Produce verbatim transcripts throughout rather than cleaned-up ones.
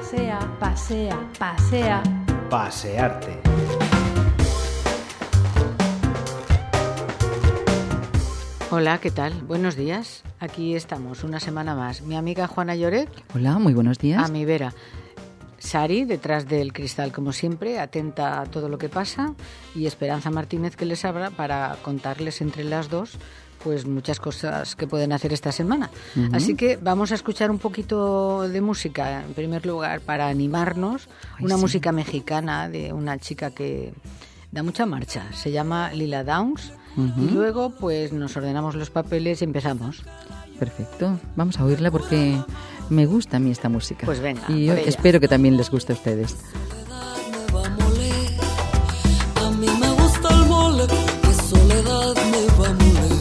Pasea, pasea, pasea. Pasearte. Hola, ¿qué tal? Buenos días. Aquí estamos, una semana más. Mi amiga Juana Lloret. Hola, muy buenos días. A mi vera. Sari, detrás del cristal, como siempre, atenta a todo lo que pasa. Y Esperanza Martínez, que les habla, para contarles entre las dos pues muchas cosas que pueden hacer esta semana. Uh-huh. Así que vamos a escuchar un poquito de música, en primer lugar, para animarnos. Ay, una sí. música mexicana de una chica que da mucha marcha. Se llama Lila Downs. Uh-huh. Y luego, pues, nos ordenamos los papeles y empezamos. Perfecto. Vamos a oírla porque me gusta a mí esta música. Pues venga. Y yo espero que también les guste a ustedes. A mí me gusta el mole, que soledad me va a moler.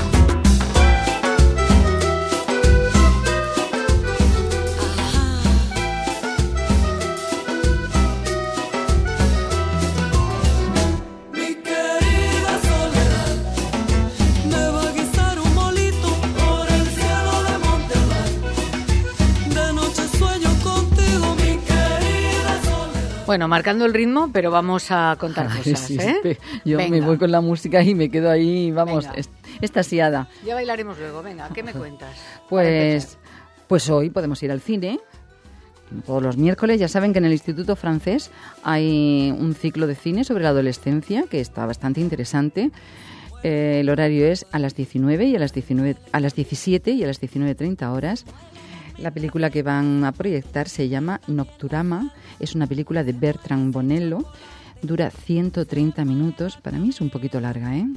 Bueno, marcando el ritmo, pero vamos a contar Ay, cosas, sí, ¿eh? Sí. Yo venga. me voy con la música y me quedo ahí, vamos, est- estasiada. Ya bailaremos luego, venga, ¿qué me cuentas? Pues, pues hoy podemos ir al cine. Todos los miércoles ya saben que en el Instituto Francés hay un ciclo de cine sobre la adolescencia que está bastante interesante. Eh, el horario es a las diecinueve y a las diecinueve, a las diecisiete y a las diecinueve treinta horas. La película que van a proyectar se llama Nocturama. Es una película de Bertrand Bonello. Dura ciento treinta minutos. Para mí es un poquito larga, ¿eh?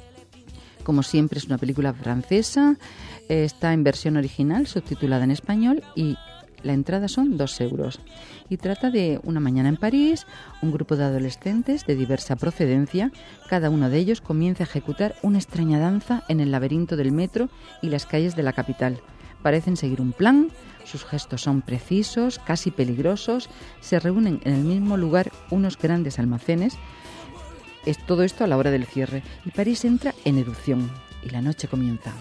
Como siempre, es una película francesa. Está en versión original, subtitulada en español, y la entrada son dos euros. Y trata de una mañana en París. Un grupo de adolescentes de diversa procedencia. Cada uno de ellos comienza a ejecutar una extraña danza en el laberinto del metro y las calles de la capital. Parecen seguir un plan, sus gestos son precisos, casi peligrosos, se reúnen en el mismo lugar unos grandes almacenes. Es todo esto a la hora del cierre y París entra en erupción y la noche comienza.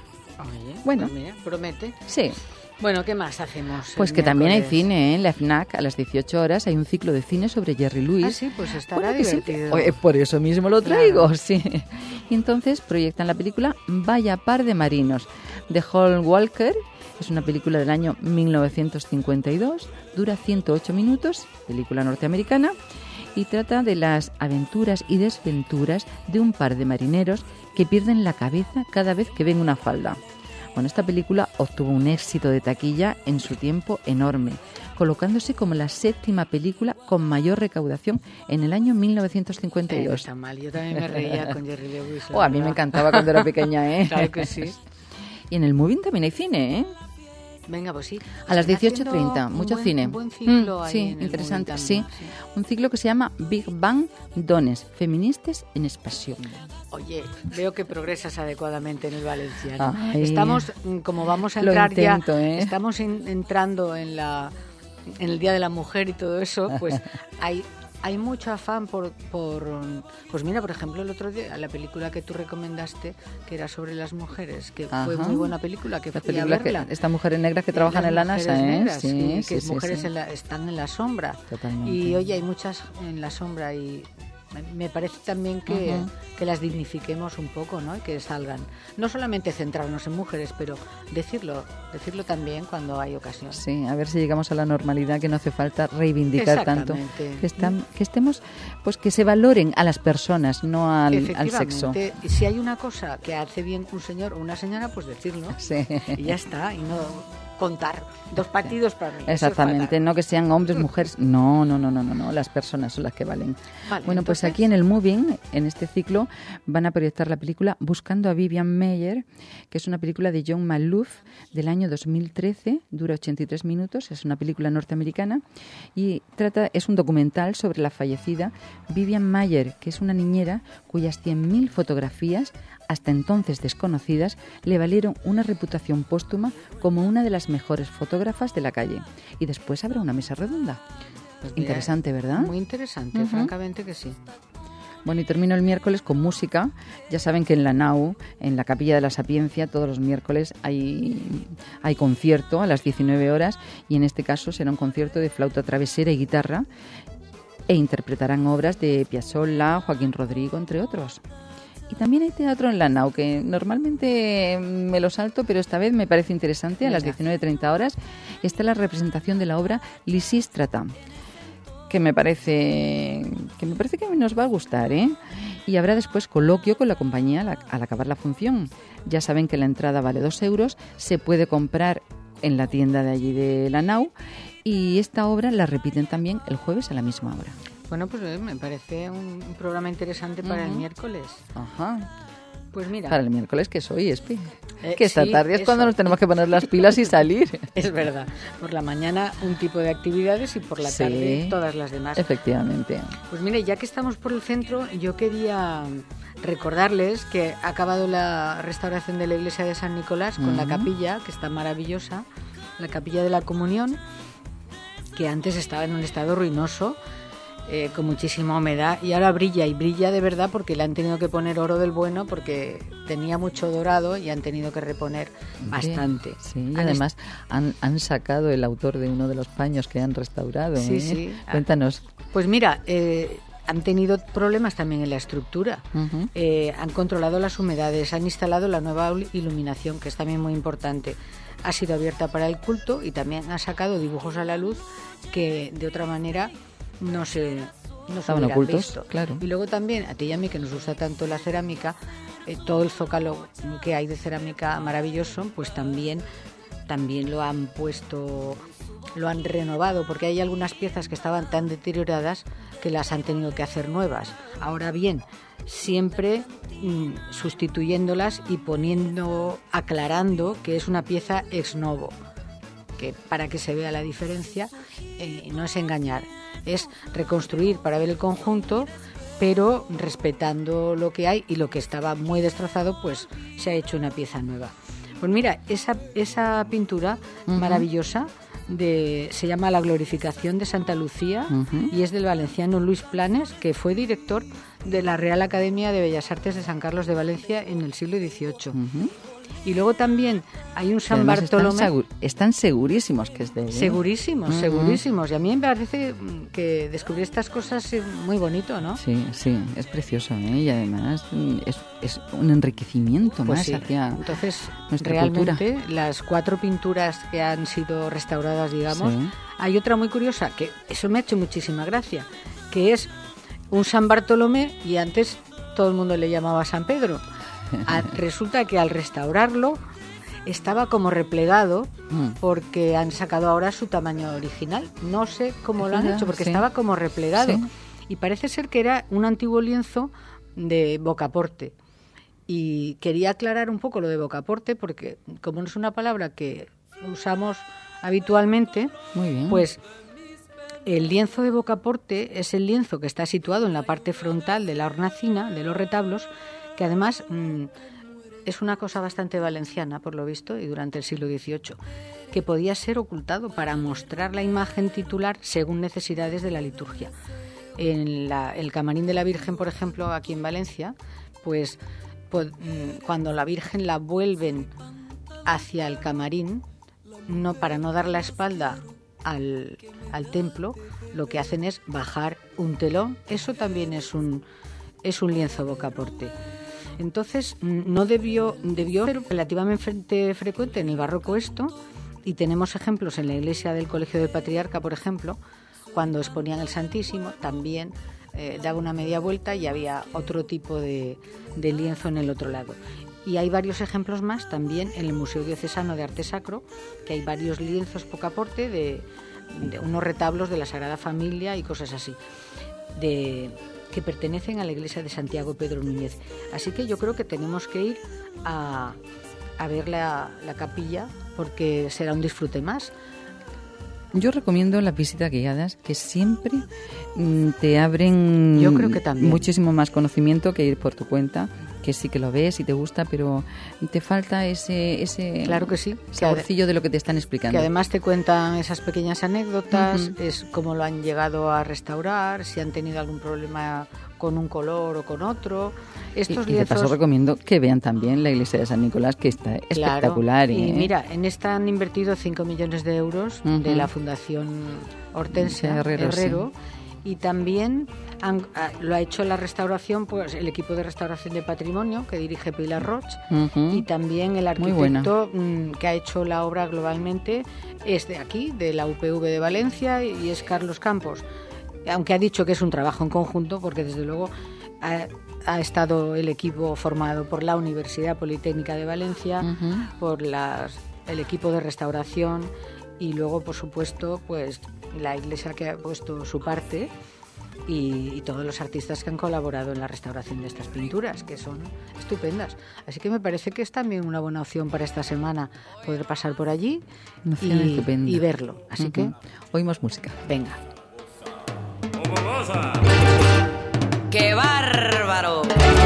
Oye, bueno, pues mira, promete. Sí. Bueno, ¿qué más hacemos? Pues que también hay cine, ¿eh? En la FNAC a las dieciocho horas hay un ciclo de cine sobre Jerry Lewis. Ah, sí, pues estará bueno, divertido. Sí. Por eso mismo lo traigo, claro. Sí. Y entonces proyectan la película Vaya par de marinos, de Hall Walker. Es una película del año mil novecientos cincuenta y dos, dura ciento ocho minutos, película norteamericana, y trata de las aventuras y desventuras de un par de marineros que pierden la cabeza cada vez que ven una falda. Bueno, esta película obtuvo un éxito de taquilla en su tiempo enorme, colocándose como la séptima película con mayor recaudación en el año mil novecientos cincuenta y dos. Eh, no está mal, yo también me reía con Jerry Lewis. Oh, a mí me encantaba cuando era pequeña, ¿eh? Claro que sí. Y en el Moving también hay cine, ¿eh? Venga, pues sí. A las dieciocho treinta, mucho buen, cine. Un buen ciclo mm, ahí sí, en el interesante, también, sí. sí. Un ciclo que se llama Big Bang Dones, feministas en expansión. Oye, veo que progresas adecuadamente en el valenciano. Ay, estamos, como vamos a entrar lo intento, ya, ¿eh? estamos in, entrando en la en el Día de la Mujer y todo eso, pues hay hay mucho afán por, por... Pues mira, por ejemplo, el otro día, la película que tú recomendaste, que era sobre las mujeres, que Ajá. fue muy buena película, que la fui película a verla. Que, estas mujeres negras que trabajan las en la NASA, ¿eh? Negras, sí, sí, sí, que sí, mujeres sí. En la, están en la sombra. Totalmente. Y oye, hay muchas en la sombra y me parece también que, uh-huh. que las dignifiquemos un poco, ¿no? Y que salgan. No solamente centrarnos en mujeres, pero decirlo, decirlo también cuando hay ocasión. Sí, a ver si llegamos a la normalidad, que no hace falta reivindicar tanto. Que, están, que estemos, pues que se valoren a las personas, no al, al sexo. Y si hay una cosa que hace bien un señor o una señora, pues decirlo. Sí. Y ya está, y no contar dos partidos para mí. Exactamente, no que sean hombres, mujeres, no, no, no, no, no, no, las personas son las que valen. Vale, bueno, entonces... pues aquí en el Moving, en este ciclo, van a proyectar la película Buscando a Vivian Maier, que es una película de John Maloof del año dos mil trece, dura ochenta y tres minutos, es una película norteamericana y trata, es un documental sobre la fallecida Vivian Maier, que es una niñera cuyas cien mil fotografías, hasta entonces desconocidas, le valieron una reputación póstuma como una de las mejores fotógrafas de la calle. Y después habrá una mesa redonda. Pues mira, interesante, ¿verdad? Muy interesante, uh-huh. francamente que sí. Bueno, y termino el miércoles con música. Ya saben que en la Nau, en la Capilla de la Sapiencia, todos los miércoles hay, hay concierto a las diecinueve horas, y en este caso será un concierto de flauta travesera y guitarra, e interpretarán obras de Piazzolla, Joaquín Rodrigo, entre otros. Y también hay teatro en la Nau, que normalmente me lo salto, pero esta vez me parece interesante. A las diecinueve treinta horas está la representación de la obra Lisístrata, que me parece que me parece que nos va a gustar, ¿eh? Y habrá después coloquio con la compañía al, al acabar la función. Ya saben que la entrada vale dos euros, se puede comprar en la tienda de allí de la Nau, y esta obra la repiten también el jueves a la misma hora. Bueno, pues eh, me parece un, un programa interesante para uh-huh. el miércoles. Ajá. Pues mira. Para el miércoles, que soy, Espi. Eh, que esta sí, tarde es eso. cuando nos tenemos que poner las pilas y salir. Es verdad. Por la mañana un tipo de actividades y por la sí, tarde todas las demás. Efectivamente. Pues mire, ya que estamos por el centro, yo quería recordarles que ha acabado la restauración de la iglesia de San Nicolás con uh-huh. la capilla, que está maravillosa, la capilla de la Comunión, que antes estaba en un estado ruinoso, eh, con muchísima humedad, y ahora brilla, y brilla de verdad porque le han tenido que poner oro del bueno, porque tenía mucho dorado y han tenido que reponer bastante. Sí, y han además est- han, han sacado el autor de uno de los paños que han restaurado. Sí, ¿eh? sí. Cuéntanos. Pues mira, eh, han tenido problemas también en la estructura. Uh-huh. Eh, han controlado las humedades, han instalado la nueva iluminación, que es también muy importante. Ha sido abierta para el culto y también ha sacado dibujos a la luz que de otra manera no se, no se hubieran ocultos, visto. Claro. Y luego también, a ti y a mí que nos gusta tanto la cerámica, eh, todo el zócalo que hay de cerámica maravilloso, pues también, también lo han puesto, lo han renovado, porque hay algunas piezas que estaban tan deterioradas que las han tenido que hacer nuevas. Ahora bien, siempre mm, sustituyéndolas y poniendo, aclarando que es una pieza ex novo, que para que se vea la diferencia, eh, no es engañar, es reconstruir para ver el conjunto, pero respetando lo que hay, y lo que estaba muy destrozado pues se ha hecho una pieza nueva. Pues mira, esa, esa pintura uh-huh. maravillosa de, se llama La glorificación de Santa Lucía uh-huh. y es del valenciano Luis Planes, que fue director de la Real Academia de Bellas Artes de San Carlos de Valencia en el siglo dieciocho. Uh-huh. Y luego también hay un San Bartolomé. Están, segur, están segurísimos que es de él. Segurísimos, uh-huh. segurísimos. Y a mí me parece que descubrir estas cosas es muy bonito, ¿no? Sí, sí, es precioso, ¿eh? Y además es, es un enriquecimiento pues más sí. hacia Entonces, nuestra realmente, cultura. Las cuatro pinturas que han sido restauradas, digamos, sí. Hay otra muy curiosa, que eso me ha hecho muchísima gracia, que es un San Bartolomé, y antes todo el mundo le llamaba San Pedro. A, resulta que al restaurarlo estaba como replegado mm. porque han sacado ahora su tamaño original. No sé cómo lo han hecho, porque sí. estaba como replegado. Sí. Y parece ser que era un antiguo lienzo de bocaporte. Y quería aclarar un poco lo de bocaporte, porque como no es una palabra que usamos habitualmente, Muy bien. pues el lienzo de bocaporte es el lienzo que está situado en la parte frontal de la hornacina, de los retablos, que además mmm, es una cosa bastante valenciana, por lo visto, y durante el siglo dieciocho, que podía ser ocultado para mostrar la imagen titular según necesidades de la liturgia. En la, el camarín de la Virgen, por ejemplo, aquí en Valencia, pues, pues cuando la Virgen la vuelven hacia el camarín, no, para no dar la espalda al, al templo, lo que hacen es bajar un telón. Eso también es un, es un lienzo bocaporte. Entonces, no debió, debió ser relativamente frecuente en el barroco esto, y tenemos ejemplos en la iglesia del Colegio del Patriarca, por ejemplo, cuando exponían el Santísimo, también eh, daba una media vuelta y había otro tipo de, de lienzo en el otro lado. Y hay varios ejemplos más también en el Museo Diocesano de Arte Sacro, que hay varios lienzos bocaporte de, de unos retablos de la Sagrada Familia y cosas así, de... que pertenecen a la iglesia de Santiago Pedro Núñez. Así que yo creo que tenemos que ir a, a ver la, la capilla, porque será un disfrute más. Yo recomiendo las visitas guiadas, que siempre mm, te abren yo creo que también. muchísimo más conocimiento que ir por tu cuenta, que sí que lo ves y te gusta, pero te falta ese ese claro que sí, saborcillo que de lo que te están explicando. Que además te cuentan esas pequeñas anécdotas, uh-huh. es cómo lo han llegado a restaurar, si han tenido algún problema con un color o con otro. Estos y, y de lienzos, paso recomiendo que vean también la iglesia de San Nicolás, que está espectacular. Claro, y ¿eh? mira, en esta han invertido cinco millones de euros uh-huh. de la Fundación Hortensia Herrero, Herrero sí. Y también han, lo ha hecho la restauración, pues el equipo de restauración de patrimonio que dirige Pilar Roch, uh-huh. y también el arquitecto mm, que ha hecho la obra globalmente es de aquí, de la U P V de Valencia, y es Carlos Campos, aunque ha dicho que es un trabajo en conjunto, porque desde luego ha, ha estado el equipo formado por la Universidad Politécnica de Valencia, uh-huh. por las, el equipo de restauración, y luego, por supuesto, pues la iglesia que ha puesto su parte, y, y todos los artistas que han colaborado en la restauración de estas pinturas, que son estupendas. Así que me parece que es también una buena opción para esta semana poder pasar por allí y, y verlo. Así uh-huh. que oímos música. Venga. ¡Qué bárbaro!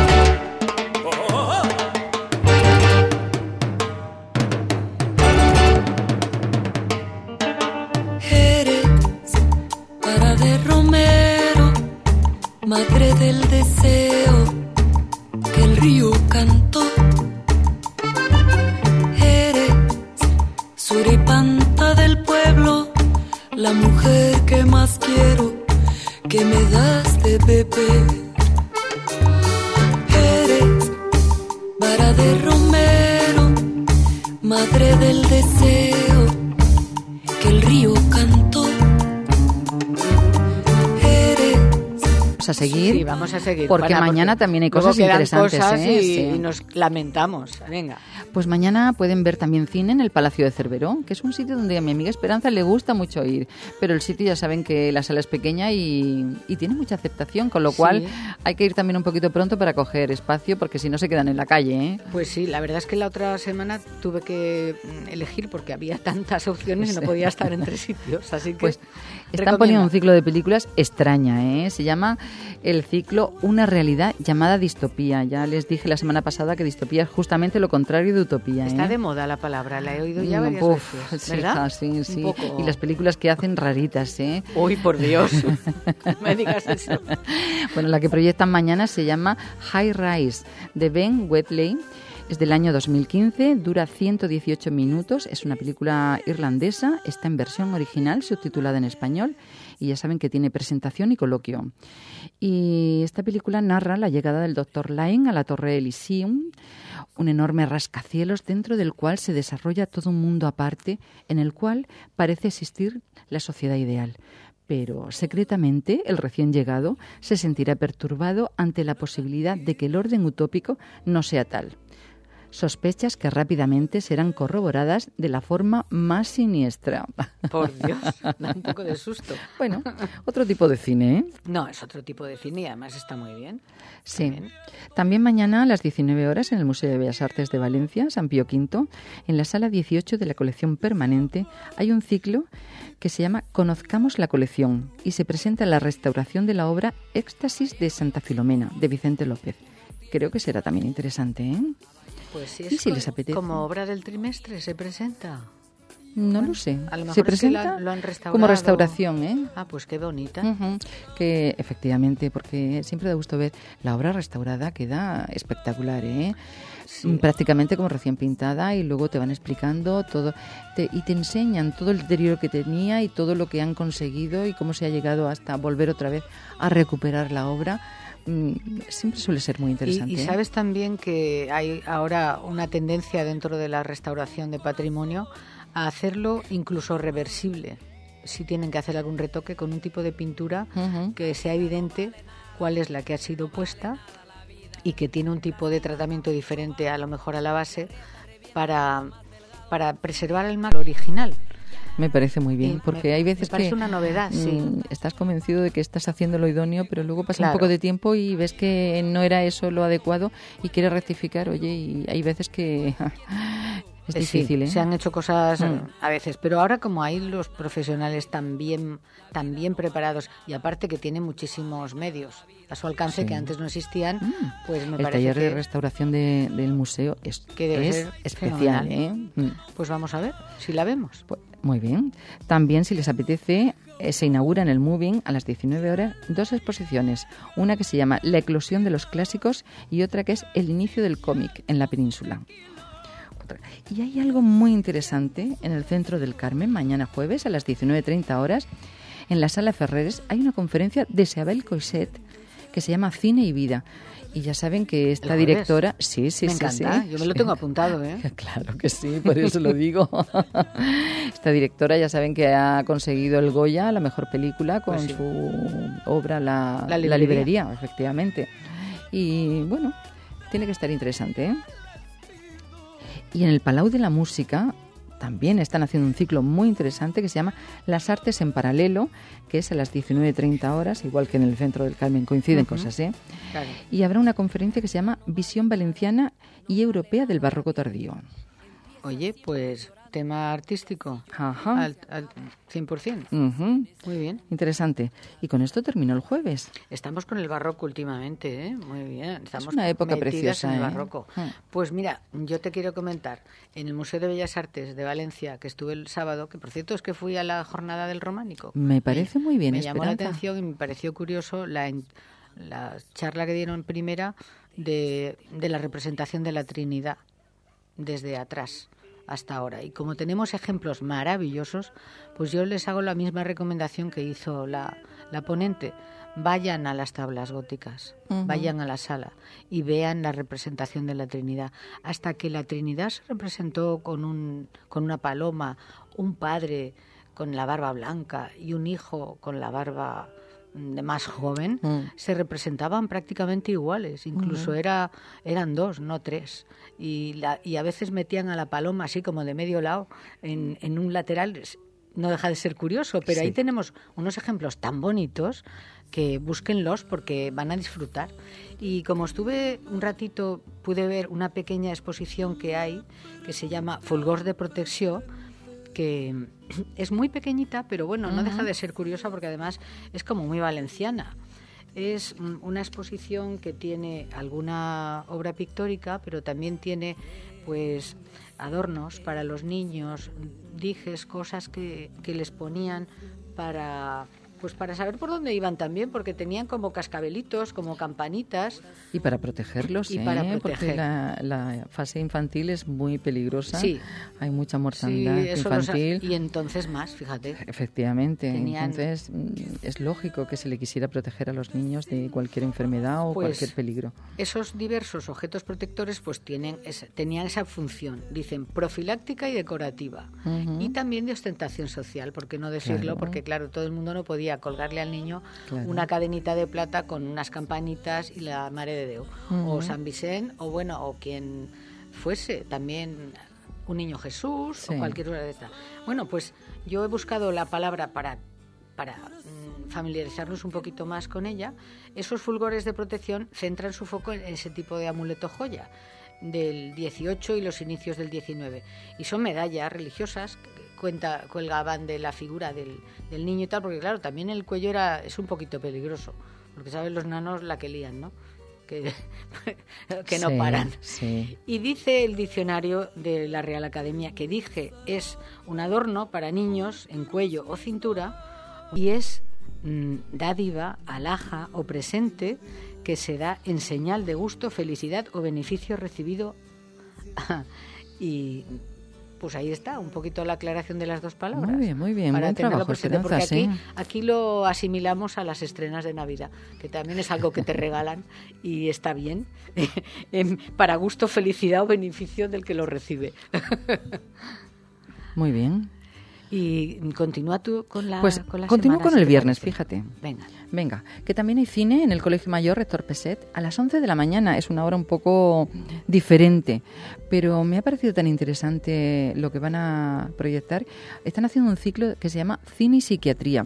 Madre del deseo que el río cantó, eres suripanta del pueblo, la mujer que más quiero, que me das de beber. Eres vara de romero, madre del deseo que el río cantó. A seguir, sí, vamos a seguir porque para, mañana porque también hay cosas interesantes cosas ¿eh? y, sí. y nos lamentamos. Venga. Pues mañana pueden ver también cine en el Palacio de Cerveró, que es un sitio donde a mi amiga Esperanza le gusta mucho ir, pero el sitio ya saben que la sala es pequeña y, y tiene mucha aceptación, con lo cual sí. hay que ir también un poquito pronto para coger espacio, porque si no se quedan en la calle. ¿eh? Pues sí, la verdad es que la otra semana tuve que elegir porque había tantas opciones y no podía estar en tres sitios, así que pues están poniendo un ciclo de películas extraña, ¿eh? Se llama el ciclo Una realidad llamada distopía. Ya les dije la semana pasada que distopía es justamente lo contrario de utopía. ¿eh? Está de moda la palabra, la he oído ya varias Uf, veces, ¿verdad? Sí, sí. Y las películas que hacen raritas, ¿eh? Uy, por Dios, no me digas eso. Bueno, la que proyectan mañana se llama High Rise, de Ben Wheatley. Es del año dos mil quince, dura ciento dieciocho minutos, es una película irlandesa, está en versión original, subtitulada en español, y ya saben que tiene presentación y coloquio. Y esta película narra la llegada del doctor Lyne a la Torre Elysium, un enorme rascacielos dentro del cual se desarrolla todo un mundo aparte, en el cual parece existir la sociedad ideal. Pero secretamente el recién llegado se sentirá perturbado ante la posibilidad de que el orden utópico no sea tal. Sospechas que rápidamente serán corroboradas de la forma más siniestra. Por Dios, da un poco de susto. Bueno, otro tipo de cine, ¿eh? No, es otro tipo de cine y además está muy bien. Sí. También. También mañana a las diecinueve horas en el Museo de Bellas Artes de Valencia, San Pío quinto, en la sala dieciocho de la colección permanente, hay un ciclo que se llama Conozcamos la colección y se presenta la restauración de la obra Éxtasis de Santa Filomena, de Vicente López. Creo que será también interesante, ¿eh? Pues sí, ¿Y es si les apetece? Como obra del trimestre se presenta. No bueno, lo sé. A lo mejor se es presenta que lo, lo han restaurado. Como restauración, ¿eh? Ah, pues qué bonita. Uh-huh. Que efectivamente, porque siempre da gusto ver la obra restaurada, queda espectacular, ¿eh? Sí. Prácticamente como recién pintada, y luego te van explicando todo te, y te enseñan todo el deterioro que tenía y todo lo que han conseguido y cómo se ha llegado hasta volver otra vez a recuperar la obra. Siempre suele ser muy interesante. Y, y sabes también que hay ahora una tendencia dentro de la restauración de patrimonio a hacerlo incluso reversible. Si tienen que hacer algún retoque con un tipo de pintura uh-huh. que sea evidente cuál es la que ha sido puesta y que tiene un tipo de tratamiento diferente a lo mejor a la base para, para preservar el marco original. Me parece muy bien, porque me, hay veces me parece que una novedad, sí. mmm, estás convencido de que estás haciendo lo idóneo, pero luego pasa claro. un poco de tiempo y ves que no era eso lo adecuado y quieres rectificar, oye, y hay veces que es difícil, sí, ¿eh? Se han hecho cosas mm. a veces, pero ahora como hay los profesionales tan bien, tan bien preparados y aparte que tienen muchísimos medios a su alcance sí. que antes no existían, mm. pues me el parece taller que de restauración de, del museo es, que debe es ser especial, ¿eh? Pues vamos a ver si la vemos. Pues, muy bien. También, si les apetece, eh, se inaugura en el Moving a las diecinueve horas dos exposiciones. Una que se llama La eclosión de los clásicos y otra que es El inicio del cómic en la península. Y hay algo muy interesante en el Centro del Carmen, mañana jueves a las diecinueve treinta horas, en la Sala Ferreres, hay una conferencia de Isabel Coixet que se llama Cine y Vida. Y ya saben que esta directora... Sí, sí, me sí. encanta, sí, yo me lo sí. tengo apuntado, ¿eh? Claro que sí, por eso lo digo. Esta directora ya saben que ha conseguido el Goya, la mejor película, con pues sí. su obra La, la, librería. la librería, efectivamente. Y bueno, tiene que estar interesante, ¿eh? Y en el Palau de la Música también están haciendo un ciclo muy interesante que se llama Las Artes en Paralelo, que es a las diecinueve treinta horas, igual que en el Centro del Carmen, coinciden uh-huh. cosas, ¿eh? Claro. Y habrá una conferencia que se llama Visión Valenciana y Europea del Barroco Tardío. Oye, pues tema artístico Ajá. al, al cien por ciento. Uh-huh. Muy bien. Interesante. Y con esto terminó el jueves. Estamos con el barroco últimamente, ¿eh? Muy bien. Estamos es una época preciosa, en el ¿eh? barroco. Uh. Pues mira, yo te quiero comentar, en el Museo de Bellas Artes de Valencia, que estuve el sábado, que por cierto es que fui a la jornada del románico. Me parece muy bien, Me Esperanza. llamó la atención y me pareció curioso la, la charla que dieron primera de, de la representación de la Trinidad desde atrás hasta ahora. Y como tenemos ejemplos maravillosos, pues yo les hago la misma recomendación que hizo la, la ponente. Vayan a las tablas góticas, uh-huh. vayan a la sala y vean la representación de la Trinidad. Hasta que la Trinidad se representó con, un, con una paloma, un padre con la barba blanca y un hijo con la barba de más joven, uh-huh. se representaban prácticamente iguales. Incluso uh-huh. era, eran dos, no tres. Y, la, y a veces metían a la paloma así como de medio lado en, en un lateral. No deja de ser curioso, pero sí. ahí tenemos unos ejemplos tan bonitos que búsquenlos porque van a disfrutar. Y como estuve un ratito, pude ver una pequeña exposición que hay que se llama Fulgors de Protecció, que es muy pequeñita, pero bueno, uh-huh. no deja de ser curiosa porque además es como muy valenciana. Es una exposición que tiene alguna obra pictórica, pero también tiene pues adornos para los niños, dijes, cosas que, que les ponían para... Pues para saber por dónde iban también, porque tenían como cascabelitos, como campanitas. Y para protegerlos, y ¿eh? para proteger. Porque la, la fase infantil es muy peligrosa. Sí. Hay mucha mortandad sí, eso infantil. Los ha... Y entonces más, fíjate. Efectivamente. Tenían... Entonces es lógico que se le quisiera proteger a los niños de cualquier enfermedad o pues cualquier peligro. Esos diversos objetos protectores pues tienen esa, tenían esa función, dicen, profiláctica y decorativa. Uh-huh. Y también de ostentación social, ¿por qué no decirlo? Claro. Porque claro, todo el mundo no podía colgarle al niño claro. una cadenita de plata con unas campanitas y la Mare de Déu, uh-huh. o San Vicente, o bueno, o quien fuese, también un niño Jesús, sí. o cualquier cosa de esta. Bueno, pues yo he buscado la palabra para, para mm, familiarizarnos un poquito más con ella. Esos fulgores de protección centran su foco en ese tipo de amuleto joya del dieciocho y los inicios del diecinueve, y son medallas religiosas que cuenta, colgaban de la figura del, del niño y tal, porque claro, también el cuello era, es un poquito peligroso, porque saben los nanos la que lían, ¿no? Que, que no sí, paran. Sí. Y dice el diccionario de la Real Academia que dije es un adorno para niños en cuello o cintura y es mmm, dádiva, alhaja o presente que se da en señal de gusto, felicidad o beneficio recibido. Y pues ahí está, un poquito la aclaración de las dos palabras. Muy bien, muy bien, para buen trabajo, presente, porque aquí, sí. aquí lo asimilamos a las estrenas de Navidad, que también es algo que te regalan y está bien, para gusto, felicidad o beneficio del que lo recibe. Muy bien. Y continúa tú con la Pues con la continúo semana, con el si viernes, parece. fíjate. Venga. Venga, que también hay cine en el Colegio Mayor Rector Peset a las once de la mañana. Es una hora un poco diferente, pero me ha parecido tan interesante lo que van a proyectar. Están haciendo un ciclo que se llama Cine y Psiquiatría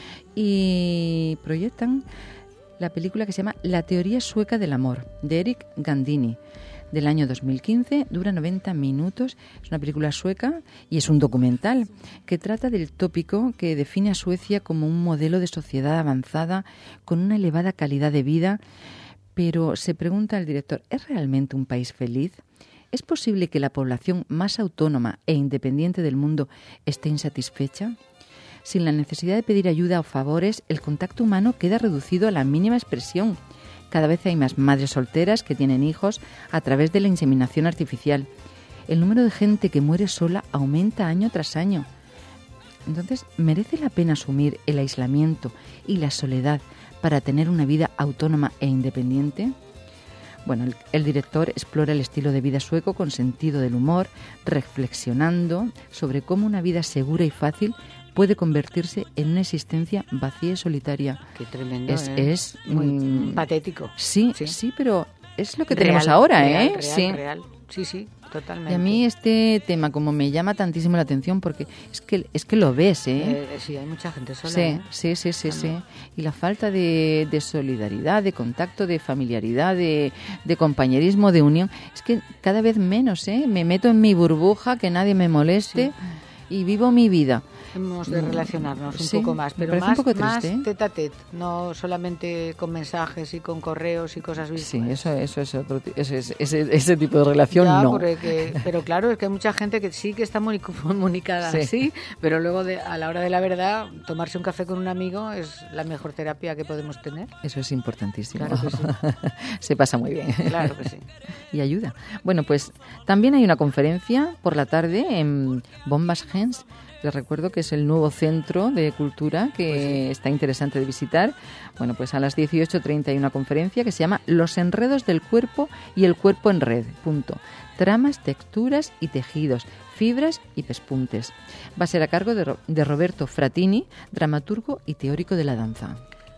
y proyectan la película que se llama La teoría sueca del amor, de Eric Gandini, del año dos mil quince, dura noventa minutos, es una película sueca y es un documental que trata del tópico que define a Suecia como un modelo de sociedad avanzada con una elevada calidad de vida, pero se pregunta el director, ¿es realmente un país feliz? ¿Es posible que la población más autónoma e independiente del mundo esté insatisfecha? Sin la necesidad de pedir ayuda o favores, el contacto humano queda reducido a la mínima expresión. Cada vez hay más madres solteras que tienen hijos a través de la inseminación artificial. El número de gente que muere sola aumenta año tras año. Entonces, ¿merece la pena asumir el aislamiento y la soledad para tener una vida autónoma e independiente? Bueno, el, el director explora el estilo de vida sueco con sentido del humor, reflexionando sobre cómo una vida segura y fácil puede convertirse en una existencia vacía y solitaria. Qué tremendo, Es, ¿eh? es Muy mm, patético. Sí, Sí. sí, pero es lo que Real, tenemos ahora, real, ¿eh? Real, sí. real. Sí, sí, totalmente. Y a mí este tema como me llama tantísimo la atención porque es que es que lo ves, ¿eh? Eh, sí, hay mucha gente sola. Sí, ¿eh? sí, sí, sí, sí. También. Y la falta de, de solidaridad, de contacto, de familiaridad, de, de compañerismo, de unión, es que cada vez menos, ¿eh? Me meto en mi burbuja, que nadie me moleste y vivo mi vida. Hemos de relacionarnos un Sí, poco más, me pero parece más, un poco más triste, ¿eh? tete a tete, no solamente con mensajes y con correos y cosas Sí, visuales. eso, eso es otro, ti- ese, ese, ese, ese tipo de relación Ya, no. porque que- pero claro, es que hay mucha gente que sí que está muy comunicada Sí. así, pero luego de- a la hora de la verdad, tomarse un café con un amigo es la mejor terapia que podemos tener. Eso es importantísimo. Claro que sí. Se pasa muy bien. Claro que sí. Y ayuda. Bueno, pues también hay una conferencia por la tarde en Bombas Gens. Les recuerdo que es el nuevo centro de cultura que está interesante de visitar. Bueno, pues a las dieciocho treinta hay una conferencia que se llama Los enredos del cuerpo y el cuerpo en red. Punto. Tramas, texturas y tejidos, fibras y pespuntes. Va a ser a cargo de, Ro- de Roberto Fratini, dramaturgo y teórico de la danza.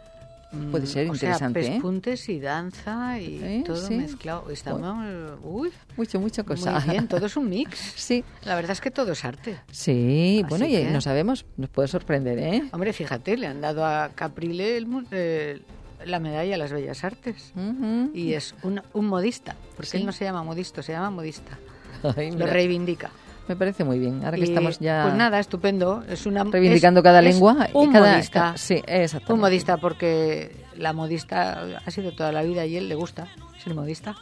Puede ser O interesante, sea, ¿eh? pespuntes y danza y Eh, todo sí. mezclado. Estamos, uy, Mucho, mucha cosa. muy bien, todo es un mix. Sí. La verdad es que todo es arte. Sí, Así bueno, y que- no sabemos, nos puede sorprender, ¿eh? Hombre, fíjate, le han dado a Caprile el mu- eh, la medalla a las Bellas Artes. Ujú. Y es un, un modista, porque Sí. él no se llama modisto, se llama modista. Ay, Lo mira, reivindica. me parece muy bien. Ahora que Y, estamos ya Pues nada, estupendo. Es una, reivindicando es- cada es lengua y Un cada, modista. ca- sí, exactamente. Un modista, porque la modista ha sido toda la vida y él le gusta ser modista.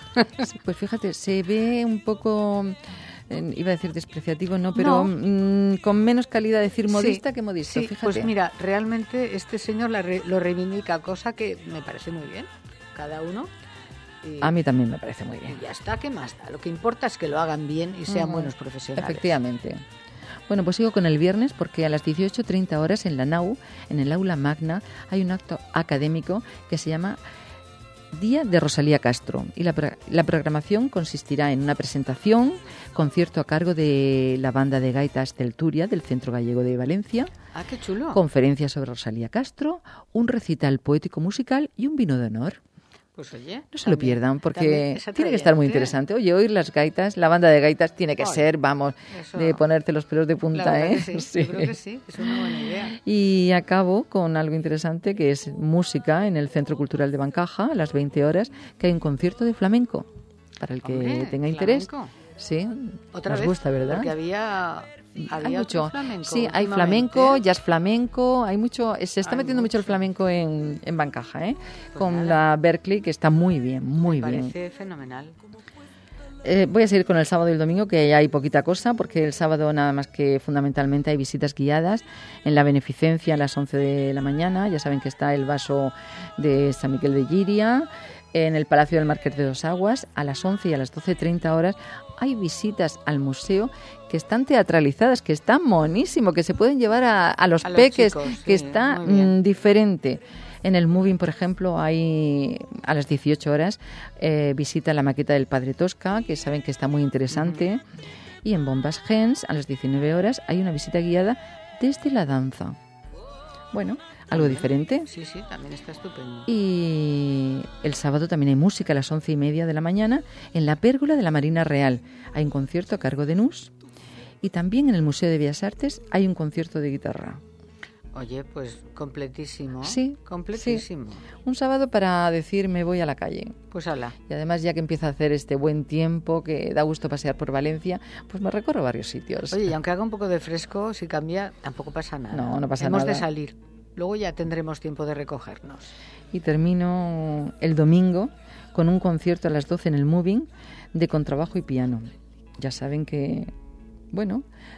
Sí, pues fíjate, se ve un poco, eh, iba a decir despreciativo, no, pero mm, con menos calidad decir modista Sí, que modisto, sí, fíjate. pues mira, realmente este señor la re- lo reivindica, cosa que me parece muy bien. Cada uno. Y, A mí también me parece muy bien. y ya está, ¿qué más da? Lo que importa es que lo hagan bien y sean Ujú. buenos profesionales. Efectivamente. Bueno, pues sigo con el viernes porque a las dieciocho treinta horas en la Nau, en el aula magna, hay un acto académico que se llama Día de Rosalía Castro y la, pro- la programación consistirá en una presentación, concierto a cargo de la banda de gaitas Celturia del Centro Gallego de Valencia, Ah, qué chulo. conferencia sobre Rosalía Castro, un recital poético musical y un vino de honor. Pues oye, No se lo también- pierdan también porque es tiene que estar muy atrayente. interesante. Oye, oír las gaitas, la banda de gaitas tiene que Ay, ser, vamos, eso- de ponerte los pelos de La punta, verdad ¿eh? que sí, yo creo que sí, es una buena idea. Y acabo con algo interesante que es música en el Centro Cultural de Bancaja a las veinte horas, que hay un concierto de flamenco. Para el que Hombre, tenga interés. flamenco. Sí, Otra nos vez, gusta, ¿verdad? Porque había, Hay había otro mucho. flamenco. Sí, hay últimamente. flamenco, jazz flamenco, hay mucho, se está Hay metiendo mucho el mucho. flamenco en, en Bancaja, ¿eh? Pues con nada. la Berkeley, que está muy bien, muy Me bien. parece fenomenal. Eh, voy a seguir con el sábado y el domingo, que ya hay poquita cosa, porque el sábado nada más que fundamentalmente hay visitas guiadas en la beneficencia a las once de la mañana. Ya saben que está el vaso de San Miguel de Llíria. En el Palacio del Marqués de Dos Aguas, a las once y a las doce treinta horas, hay visitas al museo que están teatralizadas, que están monísimo, que se pueden llevar a, a los A los peques, chicos, que sí, está muy bien. mm, diferente. En el Moving, por ejemplo, hay a las dieciocho horas eh, visita la maqueta del Padre Tosca, que saben que está muy interesante. Y en Bombas Gens, a las diecinueve horas, hay una visita guiada desde la danza. Bueno, algo También. diferente. Sí, sí, también está estupendo. Y el sábado también hay música a las once y media de la mañana en la Pérgola de la Marina Real. Hay un concierto a cargo de Nus. Y también en el Museo de Bellas Artes hay un concierto de guitarra. Oye, pues completísimo. Sí, Completísimo. Un sábado para decir me voy a la calle. Pues ala. Y además, ya que empieza a hacer este buen tiempo, que da gusto pasear por Valencia, pues me recorro varios sitios. Oye, y aunque haga un poco de fresco, si cambia, tampoco pasa nada. No, no pasa Hemos nada. de salir. Luego ya tendremos tiempo de recogernos. Y termino el domingo con un concierto a las doce en el Moving de contrabajo y piano. Ya saben que, bueno,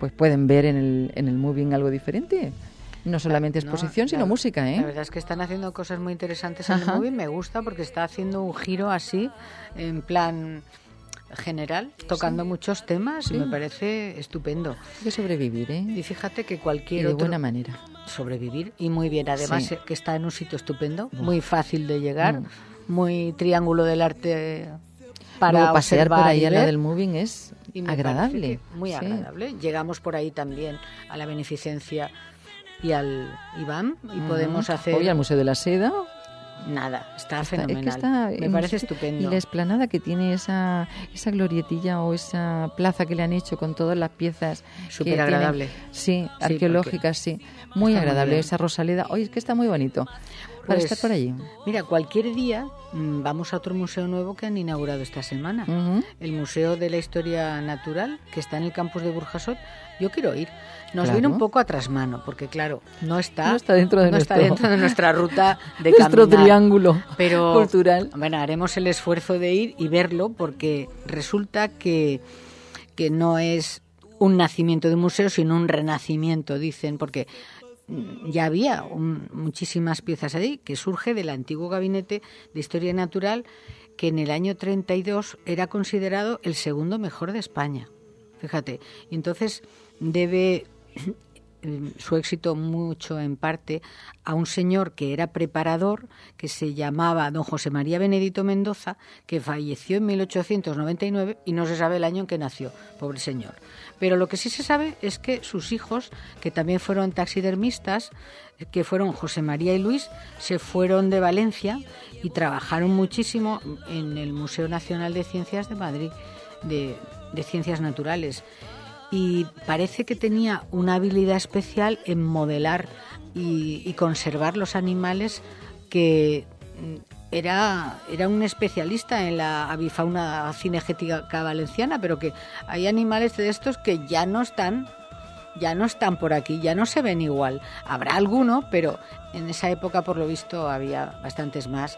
pues pueden ver en el, en el Moving algo diferente. No solamente exposición, no, sino la, música, ¿eh? La verdad es que están haciendo cosas muy interesantes en Ajá. el Moving. Me gusta porque está haciendo un giro así, en plan general, tocando sí. muchos temas sí. y me parece estupendo. Hay que sobrevivir, ¿eh? Y fíjate que cualquier y de otro... buena manera. Sobrevivir y muy bien. Además sí. que está en un sitio estupendo, muy fácil de llegar, mm. muy triángulo del arte para Luego, pasear por ahí a la ver. del Moving es agradable. Muy sí. agradable. Llegamos por ahí también a la beneficencia y al Iván y mm. podemos hacer... Hoy al Museo de la Seda. Nada, está, está Es fenomenal. que está, me parece estupendo. Y la explanada que tiene esa esa glorietilla o esa plaza que le han hecho con todas las piezas. Súper agradable. Tienen, sí, sí, arqueológicas, sí. Muy agradable. Muy esa Rosaleda. Oye, es que está muy bonito. Para pues, estar por allí. Mira, cualquier día mmm, vamos a otro museo nuevo que han inaugurado esta semana. Uh-huh. El Museo de la Historia Natural, que está en el campus de Burjasot. Yo quiero ir. Nos claro. viene un poco a trasmano, porque claro, no está, no está, dentro, de no nuestro, está dentro de nuestra ruta de nuestro caminar. triángulo pero, cultural. Bueno, haremos el esfuerzo de ir y verlo, porque resulta que, que no es un nacimiento de un museo, sino un renacimiento, dicen, porque ya había un, muchísimas piezas ahí, que surge del antiguo gabinete de Historia Natural, que en el año treinta y dos era considerado el segundo mejor de España. Fíjate, y entonces debe su éxito mucho en parte a un señor que era preparador, que se llamaba don José María Benedito Mendoza, que falleció en mil ochocientos noventa y nueve y no se sabe el año en que nació, pobre señor. Pero lo que sí se sabe es que sus hijos, que también fueron taxidermistas, que fueron José María y Luis, se fueron de Valencia y trabajaron muchísimo en el Museo Nacional de Ciencias de Madrid, de, de Ciencias Naturales. Y parece que tenía una habilidad especial en modelar y, y conservar los animales, que era, era un especialista en la avifauna cinegética valenciana, pero que hay animales de estos que ya no están, ya no están por aquí, ya no se ven igual. Habrá alguno, pero en esa época por lo visto había bastantes más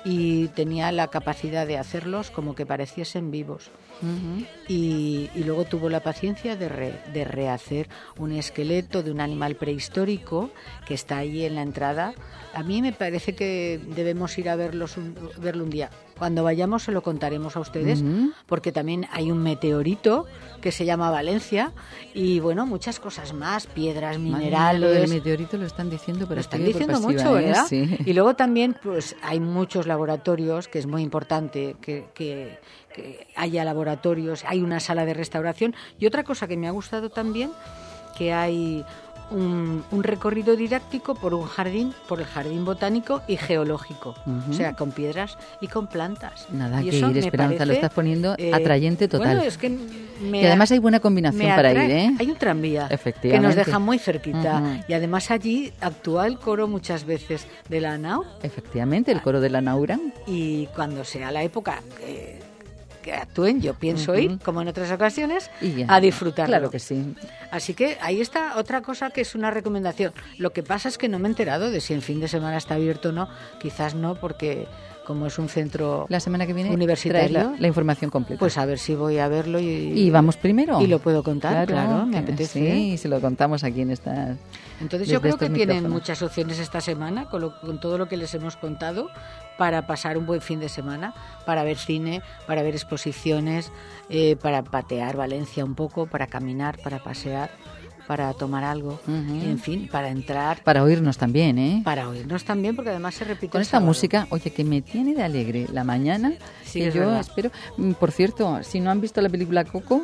y tenía la capacidad de hacerlos como que pareciesen vivos. Uh-huh. y, y luego tuvo la paciencia de, re, de rehacer un esqueleto de un animal prehistórico que está ahí en la entrada. A mí me parece que debemos ir a verlos un, verlo un día. Cuando vayamos se lo contaremos a ustedes, uh-huh. porque también hay un meteorito que se llama Valencia y bueno, muchas cosas más, piedras, minerales. Lo del meteorito lo están diciendo, pero lo están diciendo mucho, ¿verdad? ¿eh? Sí. Y luego también pues hay muchos laboratorios, que es muy importante que, que, que haya laboratorios, hay una sala de restauración y otra cosa que me ha gustado también, que hay Un, un recorrido didáctico por un jardín, por el jardín botánico y geológico, uh-huh. o sea, con piedras y con plantas. Nada y que ir, Esperanza, parece, lo estás poniendo eh, atrayente total. Bueno, es que me y además hay buena combinación para ir, ¿eh? Hay un tranvía que nos deja muy cerquita, uh-huh. y además allí actúa el coro muchas veces de la Nau. Efectivamente, el coro de la Naura. Y cuando sea la época eh, que actúen, yo pienso uh-huh. ir, como en otras ocasiones, y a disfrutarlo. Claro que sí. Así que ahí está otra cosa que es una recomendación. Lo que pasa es que no me he enterado de si en fin de semana está abierto o no. Quizás no, porque como es un centro la semana que viene universitario, la, la información completa. Pues a ver si voy a verlo y, y vamos primero. Y lo puedo contar, claro, claro me apetece. Sí, y se lo contamos aquí en esta. Entonces yo creo que tienen muchas opciones esta semana con, lo, con todo lo que les hemos contado para pasar un buen fin de semana, para ver cine, para ver exposiciones, eh, para patear Valencia un poco, para caminar, para pasear, para tomar algo, uh-huh. en fin, para entrar. Para oírnos también, ¿eh? Para oírnos también, porque además se repite. Con esta sábado. música, oye, que me tiene de alegre la mañana. Sí, que es yo verdad. espero. Por cierto, si no han visto la película Coco,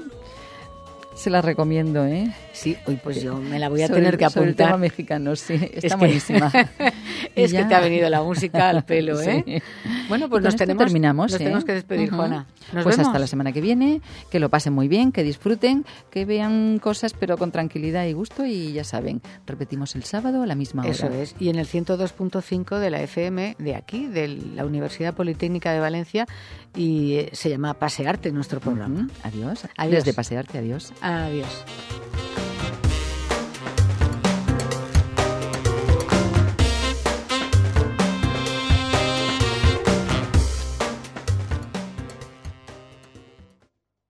se la recomiendo, ¿eh? Sí, hoy pues yo me la voy a sobre, tener que apuntar. Sobre el tema mexicano, sí, está es buenísima. Que, es ya. que te ha venido la música al pelo, ¿eh? Sí. Bueno, pues nos tenemos, terminamos, nos ¿eh? tenemos que despedir, uh-huh. Juana. ¿Nos pues vemos? Hasta la semana que viene, que lo pasen muy bien, que disfruten, que vean cosas pero con tranquilidad y gusto y ya saben, repetimos el sábado a la misma hora. Eso es, y en el ciento dos punto cinco de la F M de aquí, de la Universidad Politécnica de Valencia, y eh, se llama Pasearte nuestro programa. Uh-huh. Adiós. Adiós. Desde Pasearte, adiós. Adiós.